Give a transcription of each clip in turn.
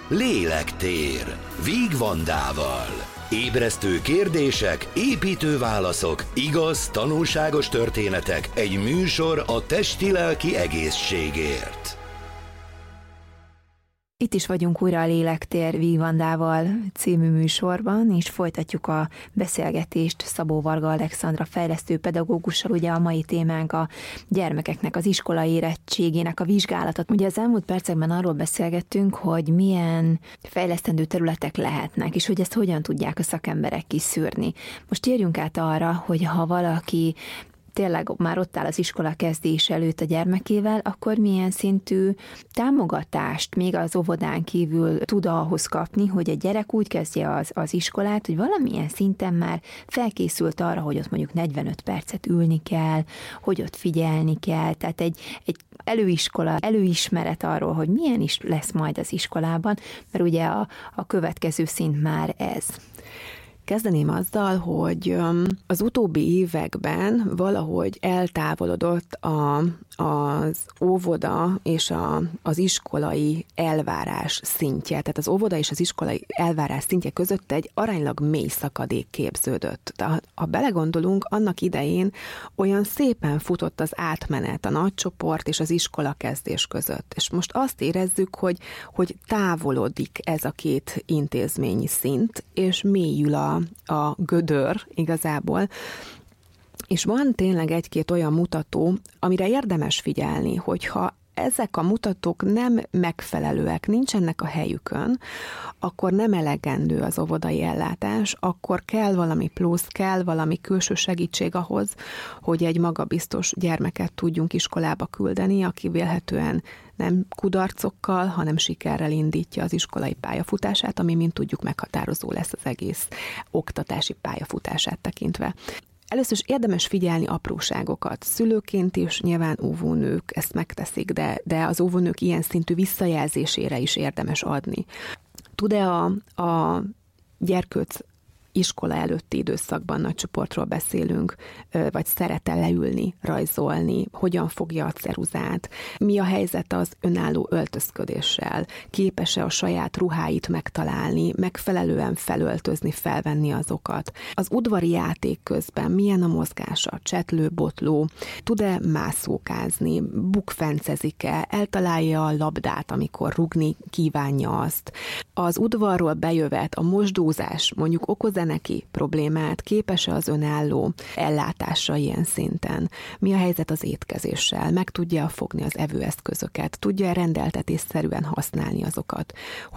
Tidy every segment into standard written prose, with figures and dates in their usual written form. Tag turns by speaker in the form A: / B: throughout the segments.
A: Lélektér, Víg Vandával. Ébresztő kérdések, építő válaszok, igaz, tanulságos történetek, egy műsor a testi-lelki egészségért.
B: Itt is vagyunk újra a Lélektér Víg Vandával című műsorban, és folytatjuk a beszélgetést Szabó Varga Alexandra fejlesztő pedagógussal. Ugye a mai témánk a gyermekeknek az iskolai érettségének a vizsgálatot. Ugye az elmúlt percekben arról beszélgettünk, hogy milyen fejlesztendő területek lehetnek, és hogy ezt hogyan tudják a szakemberek kiszűrni. Most térjünk át arra, hogy ha valaki tényleg már ott áll az iskola kezdés előtt a gyermekével, akkor milyen szintű támogatást még az óvodán kívül tud ahhoz kapni, hogy a gyerek úgy kezdje az iskolát, hogy valamilyen szinten már felkészült arra, hogy ott mondjuk 45 percet ülni kell, hogy ott figyelni kell, tehát egy előiskola, előismeret arról, hogy milyen is lesz majd az iskolában, mert ugye a következő szint már ez.
C: Kezdeném azzal, hogy az utóbbi években valahogy eltávolodott az óvoda és az iskolai elvárás szintje. Tehát az óvoda és az iskolai elvárás szintje között egy aránylag mély szakadék képződött. De ha belegondolunk, annak idején olyan szépen futott az átmenet a nagycsoport és az iskola kezdés között. És most azt érezzük, hogy távolodik ez a két intézményi szint, és mélyül a gödör igazából. És van tényleg egy-két olyan mutató, amire érdemes figyelni, hogyha ezek a mutatók nem megfelelőek, nincsenek a helyükön, akkor nem elegendő az óvodai ellátás, akkor kell valami plusz, kell valami külső segítség ahhoz, hogy egy magabiztos gyermeket tudjunk iskolába küldeni, aki vélhetően nem kudarcokkal, hanem sikerrel indítja az iskolai pályafutását, ami, mint tudjuk, meghatározó lesz az egész oktatási pályafutását tekintve. Először is érdemes figyelni apróságokat. Szülőként is nyilván óvónők ezt megteszik, de az óvónők ilyen szintű visszajelzésére is érdemes adni. Tud-e a gyerkőc iskola előtti időszakban nagy csoportról beszélünk, vagy szeret-e leülni, rajzolni, hogyan fogja a ceruzát, mi a helyzet az önálló öltözködéssel, képes-e a saját ruháit megtalálni, megfelelően felöltözni, felvenni azokat. Az udvari játék közben milyen a mozgása, csetlő, botló, tud-e mászókázni, bukfencezik-e, eltalálja a labdát, amikor rugni kívánja azt. Az udvarról bejövet, a mosdózás mondjuk okoz neki problémát, képes-e az önálló ellátásra ilyen szinten? Mi a helyzet az étkezéssel? Meg tudja fogni az evőeszközöket? Tudja rendeltetésszerűen használni azokat?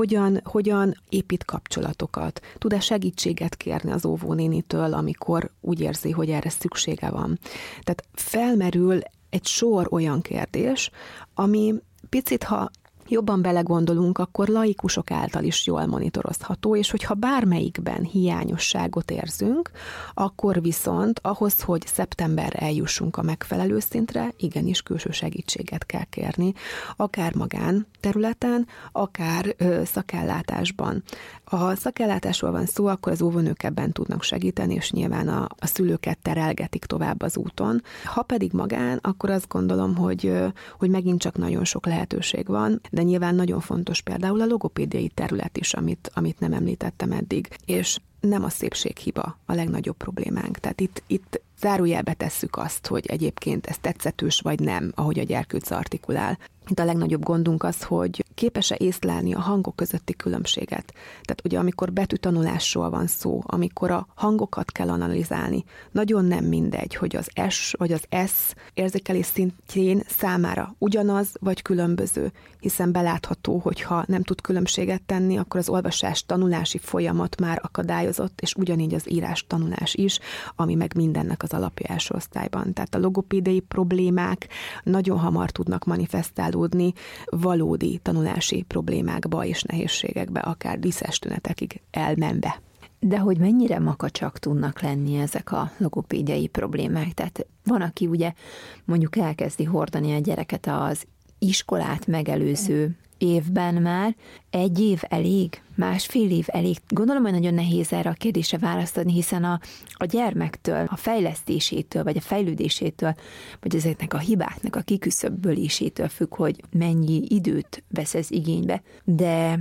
C: Hogyan épít kapcsolatokat? Tud-e segítséget kérni az óvónénitől, amikor úgy érzi, hogy erre szüksége van? Tehát felmerül egy sor olyan kérdés, ami picit, ha jobban belegondolunk, akkor laikusok által is jól monitorozható, és hogyha bármelyikben hiányosságot érzünk, akkor viszont ahhoz, hogy szeptemberre eljussunk a megfelelő szintre, igenis külső segítséget kell kérni, akár magán területen, akár szakellátásban. Ha szakellátásról van szó, akkor az óvónők ebben tudnak segíteni, és nyilván a szülőket terelgetik tovább az úton. Ha pedig magán, akkor azt gondolom, hogy megint csak nagyon sok lehetőség van, de nyilván nagyon fontos például a logopédiai terület is, amit nem említettem eddig. És nem a szépséghiba a legnagyobb problémánk. Tehát itt zárójelbe tesszük azt, hogy egyébként ez tetszetős vagy nem, ahogy a gyerkőc artikulál. Itt a legnagyobb gondunk az, hogy képes-e észlelni a hangok közötti különbséget. Tehát ugye amikor betűtanulásról van szó, amikor a hangokat kell analizálni, nagyon nem mindegy, hogy az S vagy az S érzékelés szintjén számára ugyanaz vagy különböző, hiszen belátható, hogy ha nem tud különbséget tenni, akkor az olvasás tanulási folyamat már akadályozott, és ugyanígy az írás tanulás is, ami meg mindennek az alapja első osztályban. Tehát a logopédiai problémák nagyon hamar tudnak manifestálódni valódi tanulási problémákba és nehézségekbe, akár diszes tünetekig elmenve.
B: De hogy mennyire makacsak tudnak lenni ezek a logopédiai problémák? Tehát van, aki ugye mondjuk elkezdi hordani a gyereket az iskolát megelőző évben már. 1 év elég? 1,5 év elég? Gondolom, hogy nagyon nehéz erre a kérdésre választ adni, hiszen a gyermektől, a fejlesztésétől, vagy a fejlődésétől, vagy ezeknek a hibáknak a kiküszöbölésétől függ, hogy mennyi időt vesz ez igénybe. De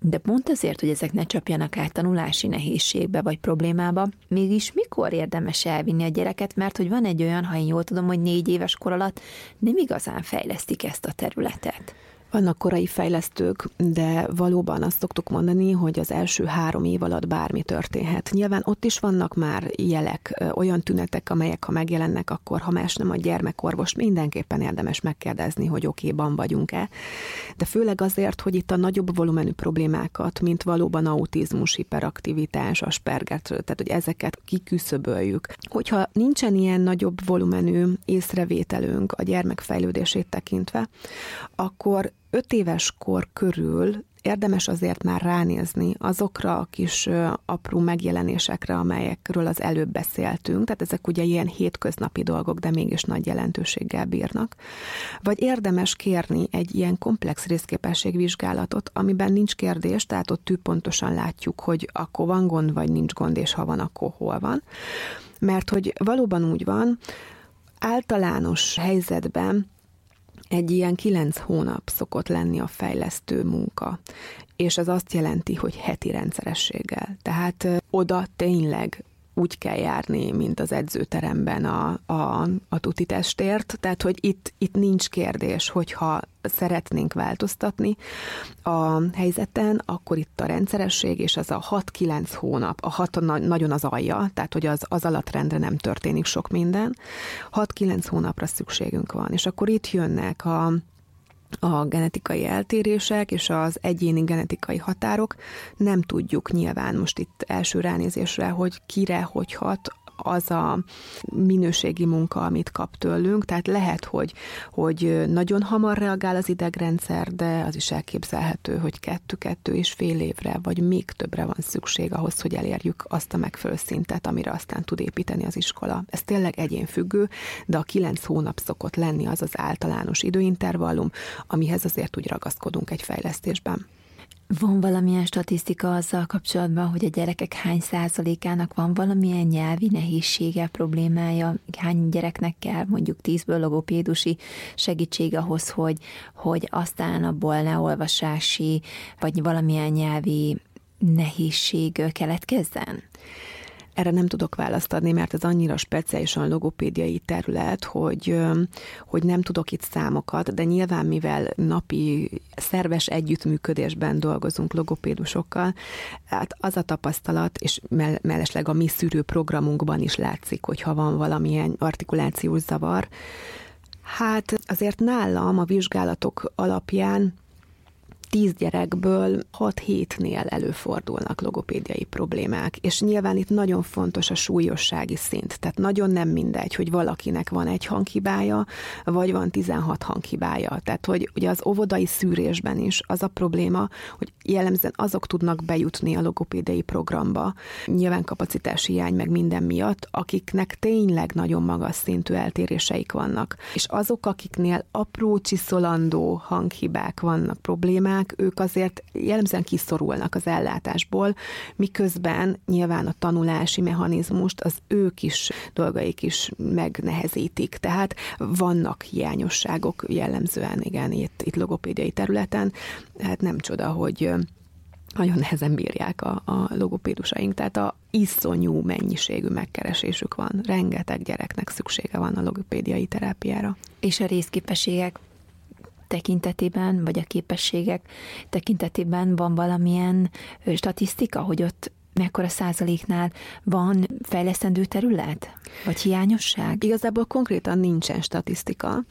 B: De pont azért, hogy ezek ne csapjanak át tanulási nehézségbe vagy problémába, mégis mikor érdemes elvinni a gyereket, mert hogy van egy olyan, ha én jól tudom, hogy 4 éves kor alatt nem igazán fejlesztik ezt a területet.
C: Vannak korai fejlesztők, de valóban azt szoktuk mondani, hogy az első 3 év alatt bármi történhet. Nyilván ott is vannak már jelek, olyan tünetek, amelyek ha megjelennek, akkor ha más nem a gyermekorvost, mindenképpen érdemes megkérdezni, hogy okéban vagyunk-e. De főleg azért, hogy itt a nagyobb volumenű problémákat, mint valóban autizmus, hiperaktivitás, Asperger, tehát hogy ezeket kiküszöböljük. Hogyha nincsen ilyen nagyobb volumenű észrevételünk a gyermek fejlődését tekintve, akkor 5 éves kor körül érdemes azért már ránézni azokra a kis apró megjelenésekre, amelyekről az előbb beszéltünk, tehát ezek ugye ilyen hétköznapi dolgok, de mégis nagy jelentőséggel bírnak. Vagy érdemes kérni egy ilyen komplex részképességvizsgálatot, amiben nincs kérdés, tehát ott tűpontosan látjuk, hogy akkor van gond, vagy nincs gond, és ha van, akkor hol van. Mert hogy valóban úgy van, általános helyzetben egy ilyen 9 hónap szokott lenni a fejlesztő munka, és ez azt jelenti, hogy heti rendszerességgel. Tehát oda tényleg úgy kell járni, mint az edzőteremben a tuti testért, tehát hogy itt nincs kérdés, hogyha szeretnénk változtatni a helyzeten, akkor itt a rendszeresség, és az a 6-9 hónap, a 6 nagyon az alja, tehát hogy az alatt nem történik sok minden, 6-9 hónapra szükségünk van, és akkor itt jönnek a genetikai eltérések és az egyéni genetikai határok. Nem tudjuk nyilván most itt első ránézésre, hogy kire, hogy hat az a minőségi munka, amit kap tőlünk. Tehát lehet, hogy nagyon hamar reagál az idegrendszer, de az is elképzelhető, hogy 2-2,5 évre, vagy még többre van szükség ahhoz, hogy elérjük azt a megfelelő szintet, amire aztán tud építeni az iskola. Ez tényleg egyénfüggő, de a 9 hónap szokott lenni az általános időintervallum, amihez azért úgy ragaszkodunk egy fejlesztésben.
B: Van valamilyen statisztika azzal kapcsolatban, hogy a gyerekek hány százalékának van valamilyen nyelvi nehézsége, problémája, hány gyereknek kell mondjuk 10-ből logopédusi segítség ahhoz, hogy aztán abból ne olvasási, vagy valamilyen nyelvi nehézség keletkezzen?
C: Erre nem tudok választ adni, mert ez annyira speciálisan logopédiai terület, hogy nem tudok itt számokat, de nyilván mivel napi szerves együttműködésben dolgozunk logopédusokkal, hát az a tapasztalat, és mellesleg a mi szűrőprogramunkban is látszik, hogyha van valamilyen artikulációs zavar. Hát azért nálam a vizsgálatok alapján 10 gyerekből 6-7-nél előfordulnak logopédiai problémák, és nyilván itt nagyon fontos a súlyossági szint, tehát nagyon nem mindegy, hogy valakinek van egy hanghibája, vagy van 16 hanghibája. Tehát, hogy ugye az óvodai szűrésben is az a probléma, hogy jellemzően azok tudnak bejutni a logopédiai programba, nyilván kapacitási hiány meg minden miatt, akiknek tényleg nagyon magas szintű eltéréseik vannak. És azok, akiknél apró csiszolandó hanghibák vannak, problémák, ők azért jellemzően kiszorulnak az ellátásból, miközben nyilván a tanulási mechanizmust az ők is, dolgaik is megnehezítik. Tehát vannak hiányosságok jellemzően, igen, itt logopédiai területen. Hát nem csoda, hogy nagyon nehezen bírják a logopédusaink, tehát a iszonyú mennyiségű megkeresésük van. Rengeteg gyereknek szüksége van a logopédiai terápiára.
B: És a részképességek tekintetében, vagy a képességek tekintetében van valamilyen statisztika, hogy ott mekkora százaléknál van fejlesztendő terület, vagy hiányosság?
C: Igazából konkrétan nincsen statisztika,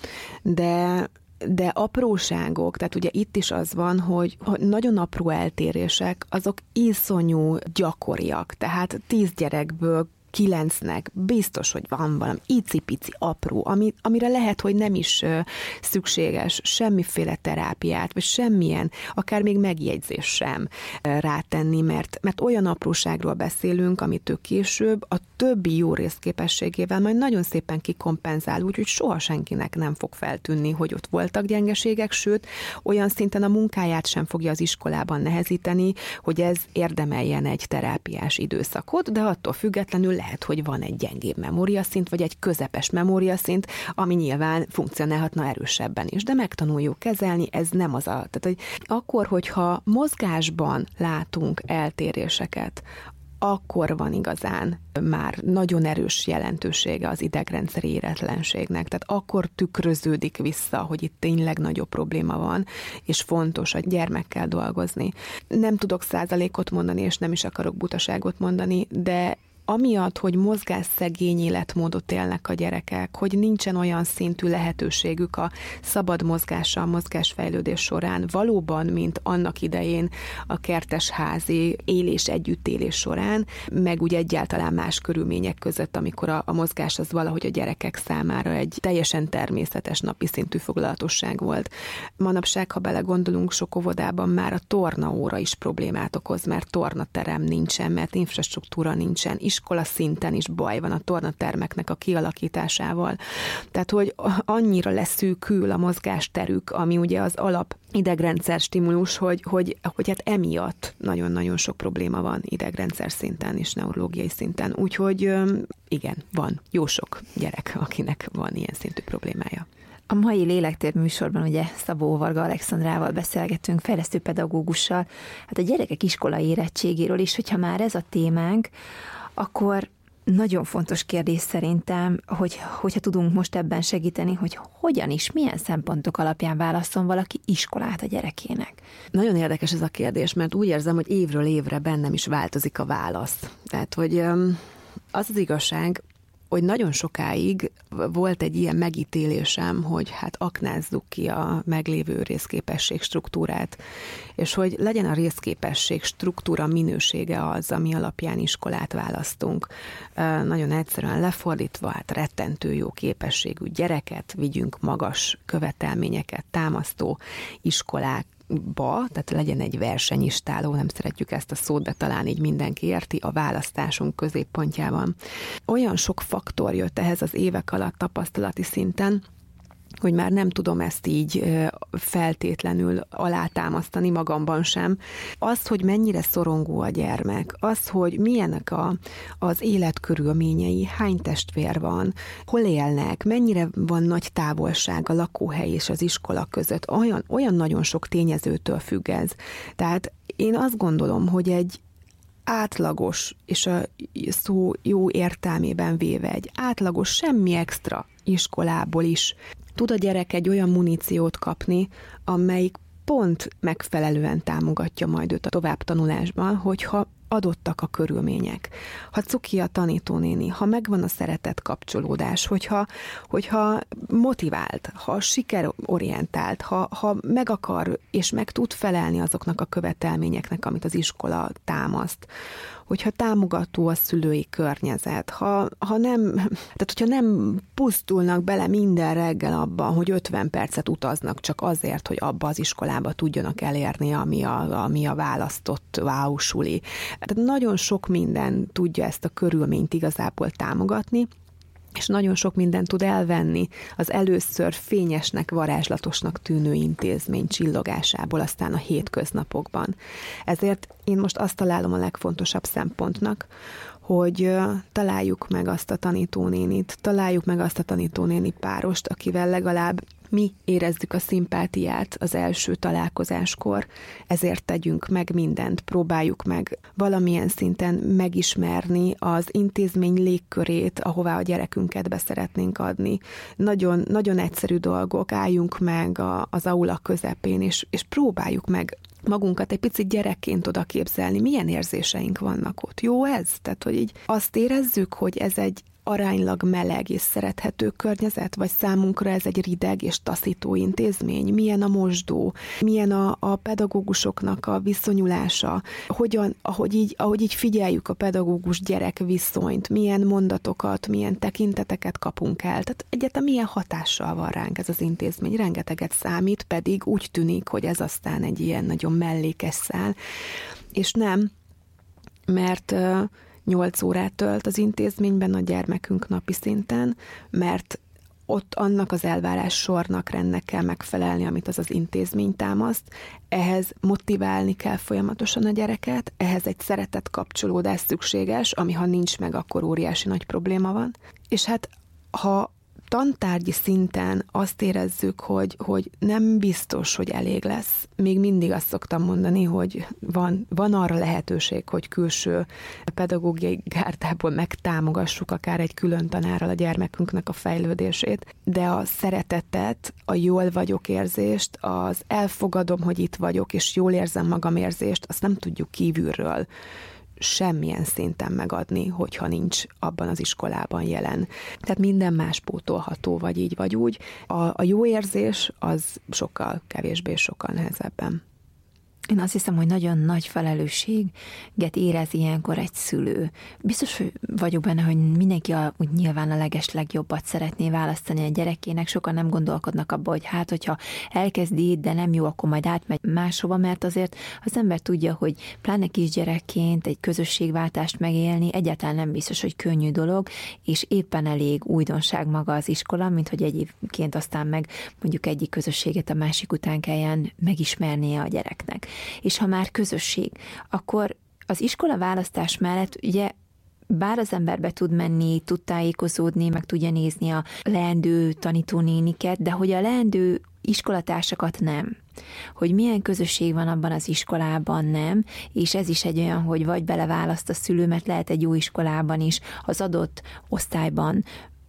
C: de apróságok, tehát ugye itt is az van, hogy nagyon apró eltérések, azok iszonyú gyakoriak, tehát 10 gyerekből 9-nek biztos, hogy van valami icipici apró, amire lehet, hogy nem is szükséges semmiféle terápiát, vagy semmilyen, akár még megjegyzés sem rátenni, mert olyan apróságról beszélünk, amit ő később a többi jó részképességével majd nagyon szépen kikompenzál, úgyhogy soha senkinek nem fog feltűnni, hogy ott voltak gyengeségek, sőt, olyan szinten a munkáját sem fogja az iskolában nehezíteni, hogy ez érdemeljen egy terápiás időszakot, de attól függetlenül lehet, hogy van egy gyengébb memóriaszint, vagy egy közepes memóriaszint, ami nyilván funkcionálhatna erősebben is, de megtanuljuk kezelni, ez nem az tehát, hogy akkor, hogyha mozgásban látunk eltéréseket, akkor van igazán már nagyon erős jelentősége az idegrendszeri éretlenségnek. Tehát akkor tükröződik vissza, hogy itt tényleg nagyobb probléma van, és fontos a gyermekkel dolgozni. Nem tudok százalékot mondani, és nem is akarok butaságot mondani, de amiatt, hogy mozgásszegény életmódot élnek a gyerekek, hogy nincsen olyan szintű lehetőségük a szabad mozgással, mozgásfejlődés során valóban, mint annak idején a kertesházi élés, együttélés során, meg úgy egyáltalán más körülmények között, amikor a mozgás az valahogy a gyerekek számára egy teljesen természetes napi szintű foglalatosság volt. Manapság, ha belegondolunk, sok óvodában már a tornaóra is problémát okoz, mert tornaterem nincsen, mert infrastruktúra nincsen, iskola szinten is baj van a tornatermeknek a kialakításával. Tehát, hogy annyira leszűkül a mozgásterük, ami ugye az alap idegrendszer stimulus, hogy hát emiatt nagyon-nagyon sok probléma van idegrendszer szinten és neurológiai szinten. Úgyhogy igen, van jó sok gyerek, akinek van ilyen szintű problémája.
B: A mai Lélektér műsorban ugye Szabó Varga Alexandrával beszélgettünk, fejlesztő pedagógussal, hát a gyerekek iskolai érettségéről is, hogyha már ez a témánk, akkor nagyon fontos kérdés szerintem, hogyha tudunk most ebben segíteni, hogy hogyan is, milyen szempontok alapján válasszon valaki iskolát a gyerekének.
C: Nagyon érdekes ez a kérdés, mert úgy érzem, hogy évről évre bennem is változik a válasz. Tehát, hogy az igazság, hogy nagyon sokáig volt egy ilyen megítélésem, hogy hát aknázzuk ki a meglévő részképesség struktúrát, és hogy legyen a részképesség struktúra minősége az, ami alapján iskolát választunk. Nagyon egyszerűen lefordítva, hát rettentő jó képességű gyereket vigyünk magas követelményeket támasztó iskolák, tehát legyen egy versenyistáló, nem szeretjük ezt a szót, de talán így mindenki érti, a választásunk középpontjában. Olyan sok faktor jött ehhez az évek alatt tapasztalati szinten, hogy már nem tudom ezt így feltétlenül alátámasztani magamban sem. Az, hogy mennyire szorongó a gyermek, az, hogy milyenek az életkörülményei, hány testvér van, hol élnek, mennyire van nagy távolság a lakóhely és az iskola között, olyan nagyon sok tényezőtől függ ez. Tehát én azt gondolom, hogy egy átlagos, és a szó jó értelmében véve egy átlagos, semmi extra iskolából is tud a gyerek egy olyan muníciót kapni, amelyik pont megfelelően támogatja majd őt a továbbtanulásban, hogyha adottak a körülmények. Ha cuki a tanítónéni, ha megvan a szeretet kapcsolódás, hogyha motivált, ha sikerorientált, ha meg akar és meg tud felelni azoknak a követelményeknek, amit az iskola támaszt, hogyha támogató a szülői környezet, hogyha nem pusztulnak bele minden reggel abban, hogy 50 percet utaznak csak azért, hogy abba az iskolába tudjanak elérni, ami a választott wow-suli. Tehát nagyon sok minden tudja ezt a körülményt igazából támogatni, és nagyon sok mindent tud elvenni az először fényesnek, varázslatosnak tűnő intézmény csillogásából aztán a hétköznapokban. Ezért én most azt találom a legfontosabb szempontnak, hogy találjuk meg azt a tanítónénit, találjuk meg azt a tanítónéni párost, akivel legalább mi érezzük a szimpátiát az első találkozáskor, ezért tegyünk meg mindent, próbáljuk meg valamilyen szinten megismerni az intézmény légkörét, ahová a gyerekünket be szeretnénk adni. Nagyon, nagyon egyszerű dolgok, álljunk meg az aula közepén, és próbáljuk meg magunkat egy picit gyerekként oda képzelni, milyen érzéseink vannak ott. Jó ez? Tehát, hogy így azt érezzük, hogy ez egy aránylag meleg és szerethető környezet, vagy számunkra ez egy rideg és taszító intézmény? Milyen a mosdó? Milyen a pedagógusoknak a viszonyulása? Ahogy így figyeljük a pedagógus-gyerek viszonyt, milyen mondatokat, milyen tekinteteket kapunk el? Tehát egyáltalán milyen hatással van ránk ez az intézmény? Rengeteget számít, pedig úgy tűnik, hogy ez aztán egy ilyen nagyon mellékes szál. És nem, mert 8 órát tölt az intézményben a gyermekünk napi szinten, mert ott annak az elvárás sornak, rendnek kell megfelelni, amit az intézmény támaszt, ehhez motiválni kell folyamatosan a gyereket, ehhez egy szeretet kapcsolódás szükséges, ami ha nincs meg, akkor óriási nagy probléma van. És hát ha tantárgyi szinten azt érezzük, hogy nem biztos, hogy elég lesz. Még mindig azt szoktam mondani, hogy van arra lehetőség, hogy külső pedagógiai gárdából megtámogassuk akár egy külön tanárral a gyermekünknek a fejlődését, de a szeretetet, a jól vagyok érzést, az elfogadom, hogy itt vagyok, és jól érzem magam érzést, azt nem tudjuk kívülről semmilyen szinten megadni, hogyha nincs abban az iskolában jelen. Tehát minden más pótolható, vagy így, vagy úgy. A jó érzés az sokkal kevésbé, sokkal nehezebben.
B: Én azt hiszem, hogy nagyon nagy felelősséget érez ilyenkor egy szülő. Biztos vagyok benne, hogy mindenki úgy nyilván a legeslegjobbat szeretné választani a gyerekének. Sokan nem gondolkodnak abba, hogy hát, hogyha elkezdi itt, de nem jó, akkor majd átmegy máshova, mert azért az ember tudja, hogy pláne kisgyerekként egy közösségváltást megélni egyáltalán nem biztos, hogy könnyű dolog, és éppen elég újdonság maga az iskola, mint hogy egyébként aztán meg mondjuk egyik közösséget a másik után kelljen megismernie a gyereknek. És ha már közösség, akkor az iskola választás mellett ugye bár az ember be tud menni, tud tájékozódni, meg tudja nézni a leendő tanítónéniket, de hogy a leendő iskolatársakat nem. Hogy milyen közösség van abban az iskolában, nem, és ez is egy olyan, hogy vagy beleválaszt a szülő, mert lehet egy jó iskolában is, az adott osztályban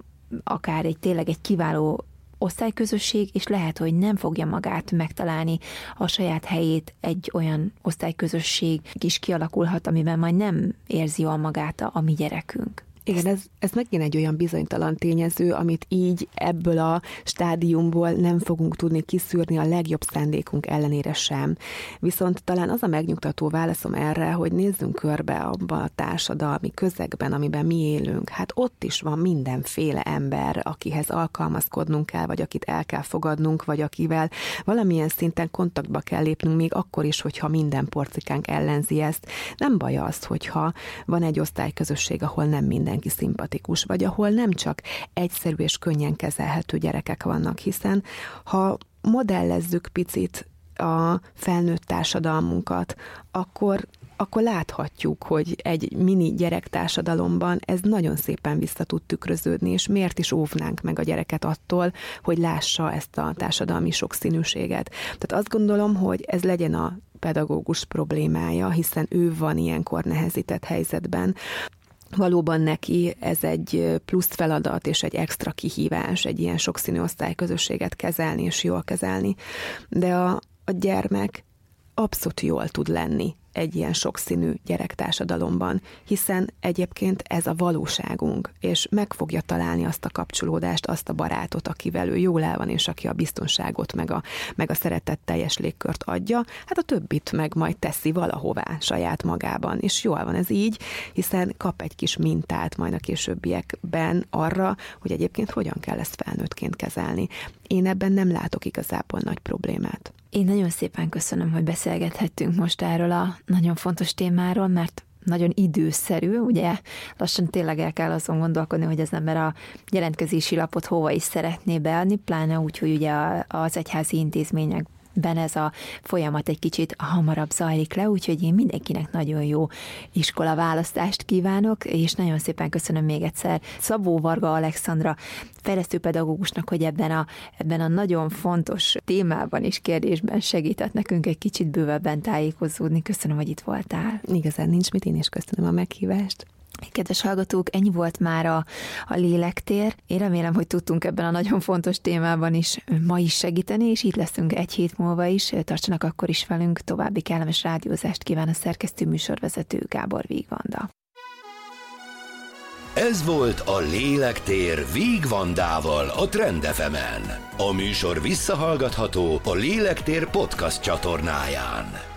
B: akár tényleg egy kiváló osztályközösség, és lehet, hogy nem fogja magát megtalálni a saját helyét, egy olyan osztályközösség is kialakulhat, amiben majd nem érzi jól magát a mi gyerekünk.
C: Igen, ez megint egy olyan bizonytalan tényező, amit így ebből a stádiumból nem fogunk tudni kiszűrni a legjobb szándékunk ellenére sem. Viszont talán az a megnyugtató válaszom erre, hogy nézzünk körbe abban a társadalmi közegben, amiben mi élünk. Hát ott is van mindenféle ember, akihez alkalmazkodnunk kell, vagy akit el kell fogadnunk, vagy akivel valamilyen szinten kontaktba kell lépnünk, még akkor is, hogyha minden porcikánk ellenzi ezt. Nem baj az, hogyha van egy osztályközösség, ahol nem mindenki szimpatikus, vagy ahol nem csak egyszerű és könnyen kezelhető gyerekek vannak, hiszen ha modellezzük picit a felnőtt társadalmunkat, akkor láthatjuk, hogy egy mini gyerektársadalomban ez nagyon szépen vissza tud tükröződni, és miért is óvnánk meg a gyereket attól, hogy lássa ezt a társadalmi sokszínűséget. Tehát azt gondolom, hogy ez legyen a pedagógus problémája, hiszen ő van ilyenkor nehezített helyzetben. Valóban neki ez egy plusz feladat és egy extra kihívás, egy ilyen sokszínű osztályközösséget kezelni és jól kezelni, de a gyermek abszolút jól tud lenni egy ilyen sokszínű gyerektársadalomban, hiszen egyébként ez a valóságunk, és meg fogja találni azt a kapcsolódást, azt a barátot, akivel ő jól el van, és aki a biztonságot, meg a szeretetteljes légkört adja, hát a többit meg majd teszi valahová saját magában, és jól van ez így, hiszen kap egy kis mintát majd a későbbiekben arra, hogy egyébként hogyan kell ezt felnőttként kezelni. Én ebben nem látok igazából nagy problémát.
B: Én nagyon szépen köszönöm, hogy beszélgethettünk most erről a nagyon fontos témáról, mert nagyon időszerű, ugye lassan tényleg el kell azon gondolkodni, hogy az ember a jelentkezési lapot hova is szeretné beadni, pláne úgy, hogy ugye az egyházi intézményekben ez a folyamat egy kicsit hamarabb zajlik le, úgyhogy én mindenkinek nagyon jó iskolaválasztást kívánok, és nagyon szépen köszönöm még egyszer Szabó Varga Alexandra fejlesztőpedagógusnak, hogy ebben a nagyon fontos témában és kérdésben segített nekünk egy kicsit bővebben tájékozódni. Köszönöm, hogy itt voltál.
C: Igazán nincs mit, én is köszönöm a meghívást.
B: Kedves hallgatók, ennyi volt már a lélektér. Én remélem, hogy tudtunk ebben a nagyon fontos témában is ma is segíteni, és itt leszünk egy hét múlva is. Tartsanak akkor is velünk, további kellemes rádiózást kíván a szerkesztő műsorvezető Gábor Vígvanda.
A: Ez volt a Lélektér Vígvandával a Trend FM-en. A műsor visszahallgatható a Lélektér podcast csatornáján.